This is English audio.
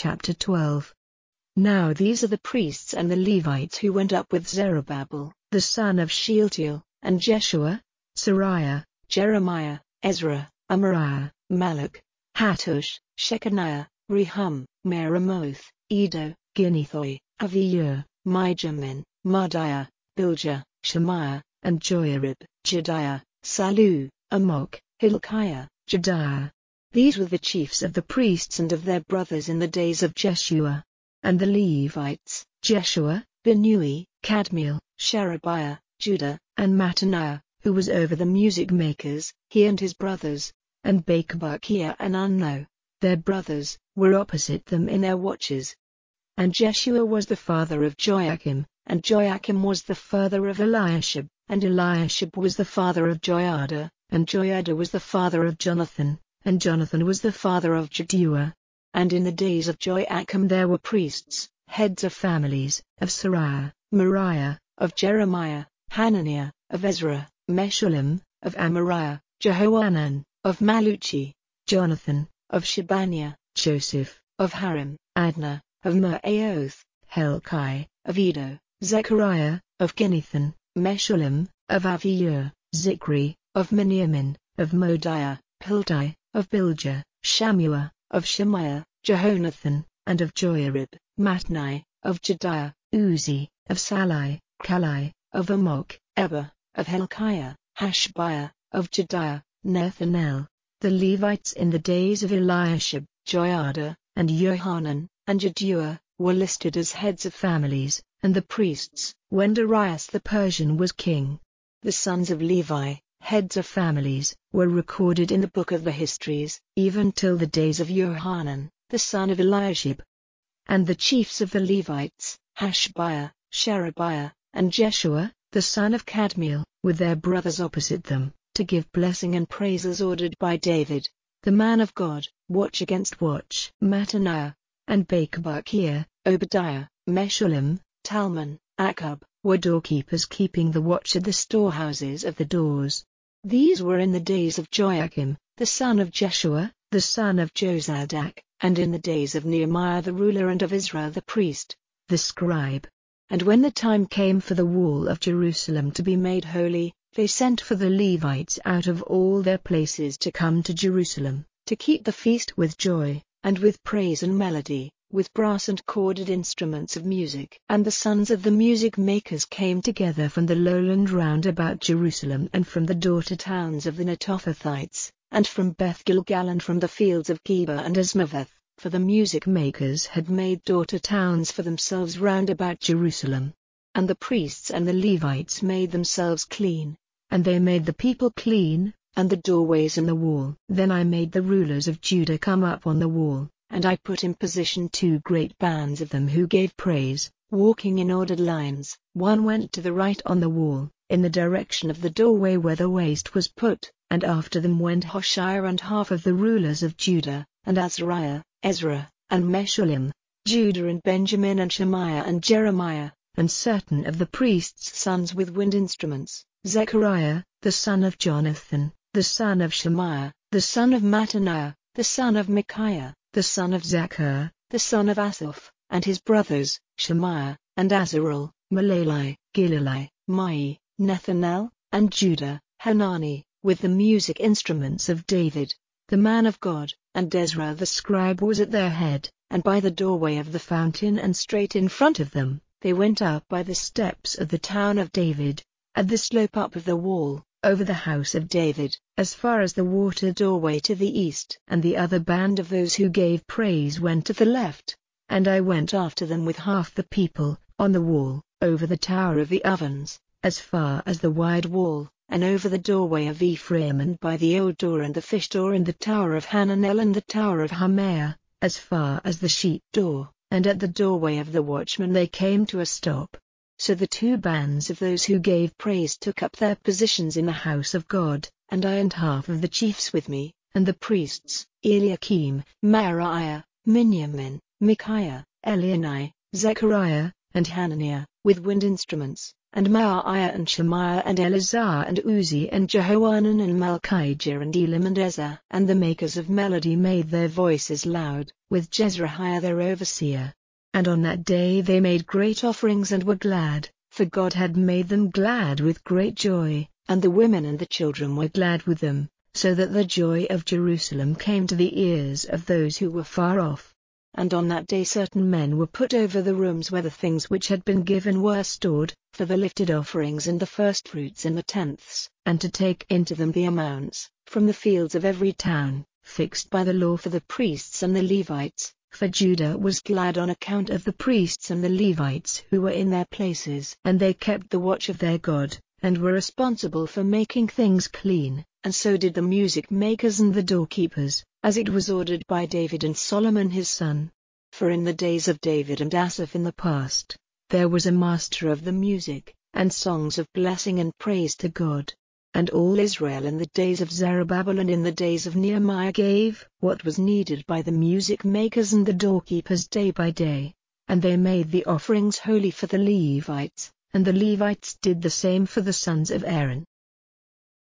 chapter 12. Now these are the priests and the Levites who went up with Zerubbabel, the son of Shealtiel, and Jeshua, Sariah, Jeremiah, Ezra, Amariah, Malach, Hattush, Shechaniah, Rehum, Meremoth, Edo, Ginnethoi, Aviyur, Mijamin, Maadiah, Bilgah, Shemaiah, and Joiarib, Jedaiah, Sallu, Amok, Hilkiah, Jedaiah. These were the chiefs of the priests and of their brothers in the days of Jeshua. And the Levites, Jeshua, Binnui, Kadmiel, Sherebiah, Judah, and Mattaniah, who was over the music makers, he and his brothers, and Bakbukiah and Unno, their brothers, were opposite them in their watches. And Jeshua was the father of Joachim, and Joachim was the father of Eliashib, and Eliashib was the father of Joiada, and Joiada was the father of Jonathan, and Jonathan was the father of Jaddua. And in the days of Joachim there were priests, heads of families, of Sariah, Moriah, of Jeremiah, Hananiah, of Ezra, Meshullam, of Amariah, Jehohanan, of Maluchi, Jonathan, of Shebaniah, Joseph, of Harim, Adna, of Meraioth, Helkai, of Edo, Zechariah, of Ginnethan, Meshullam, of Aviyur, Zikri, of Miniamin, of Modiah, Piltai, of Bilgah, Shammua, of Shemaiah, Jehonathan, and of Joiarib, Matnai, of Jedaiah, Uzi, of Salai, Kalai, of Amok, Eber, of Helkiah, Hashbiah, of Jedaiah, Nethanel. The Levites in the days of Eliashib, Joiada, and Johanan, and Jaddua, were listed as heads of families, and the priests, when Darius the Persian was king. The sons of Levi, heads of families, were recorded in the book of the histories, even till the days of Johanan, the son of Eliashib. And the chiefs of the Levites, Hashbiah, Sherebiah, and Jeshua, the son of Kadmiel, with their brothers opposite them, to give blessing and praises ordered by David, the man of God, watch against watch. Mattaniah, and Bakbukiah, Obadiah, Meshullam, Talmon, Akkub, were doorkeepers keeping the watch at the storehouses of the doors. These were in the days of Joachim, the son of Jeshua, the son of Jozadak, and in the days of Nehemiah the ruler and of Ezra the priest, the scribe. And when the time came for the wall of Jerusalem to be made holy, they sent for the Levites out of all their places to come to Jerusalem, to keep the feast with joy, and with praise and melody, with brass and corded instruments of music. And the sons of the music makers came together from the lowland round about Jerusalem and from the daughter towns of the Netophathites, and from Beth Gilgal and from the fields of Geba and Asmaveth, for the music makers had made daughter towns for themselves round about Jerusalem. And the priests and the Levites made themselves clean, and they made the people clean, and the doorways and the wall. Then I made the rulers of Judah come up on the wall, and I put in position 2 great bands of them who gave praise, walking in ordered lines. One went to the right on the wall, in the direction of the doorway where the waist was put, and after them went Hoshea and half of the rulers of Judah, and Azariah, Ezra, and Meshullam, Judah and Benjamin and Shemaiah and Jeremiah, and certain of the priests' sons with wind instruments, Zechariah, the son of Jonathan, the son of Shemaiah, the son of Mattaniah, the son of Micaiah, the son of Zachar, the son of Asaph, and his brothers, Shemaiah, and Azarel, Malalai, Gilalai, Mai, Nethanel, and Judah, Hanani, with the music instruments of David, the man of God, and Ezra the scribe was at their head, and by the doorway of the fountain and straight in front of them, they went up by the steps of the town of David, at the slope up of the wall, over the house of David, as far as the water doorway to the east. And the other band of those who gave praise went to the left, and I went after them with half the people, on the wall, over the tower of the ovens, as far as the wide wall, and over the doorway of Ephraim and by the old door and the fish door and the tower of Hananel and the tower of Hameah, as far as the sheep door, and at the doorway of the watchman they came to a stop. So the 2 bands of those who gave praise took up their positions in the house of God, and I and half of the chiefs with me, and the priests, Eliakim, Maariah, Miniamin, Micaiah, Elionai, Zechariah, and Hananiah, with wind instruments, and Maaiah and Shemaiah and Eleazar and Uzi and Jehohanan and Malchijah and Elam and Ezer. And the makers of melody made their voices loud, with Jezrahiah their overseer. And on that day they made great offerings and were glad, for God had made them glad with great joy, and the women and the children were glad with them, so that the joy of Jerusalem came to the ears of those who were far off. And on that day certain men were put over the rooms where the things which had been given were stored, for the lifted offerings and the firstfruits and the tenths, and to take into them the amounts, from the fields of every town, fixed by the law for the priests and the Levites, for Judah was glad on account of the priests and the Levites who were in their places. And they kept the watch of their God, and were responsible for making things clean, and so did the music makers and the doorkeepers, as it was ordered by David and Solomon his son. For in the days of David and Asaph in the past, there was a master of the music, and songs of blessing and praise to God. And all Israel in the days of Zerubbabel and in the days of Nehemiah gave what was needed by the music makers and the doorkeepers day by day. And they made the offerings holy for the Levites, and the Levites did the same for the sons of Aaron.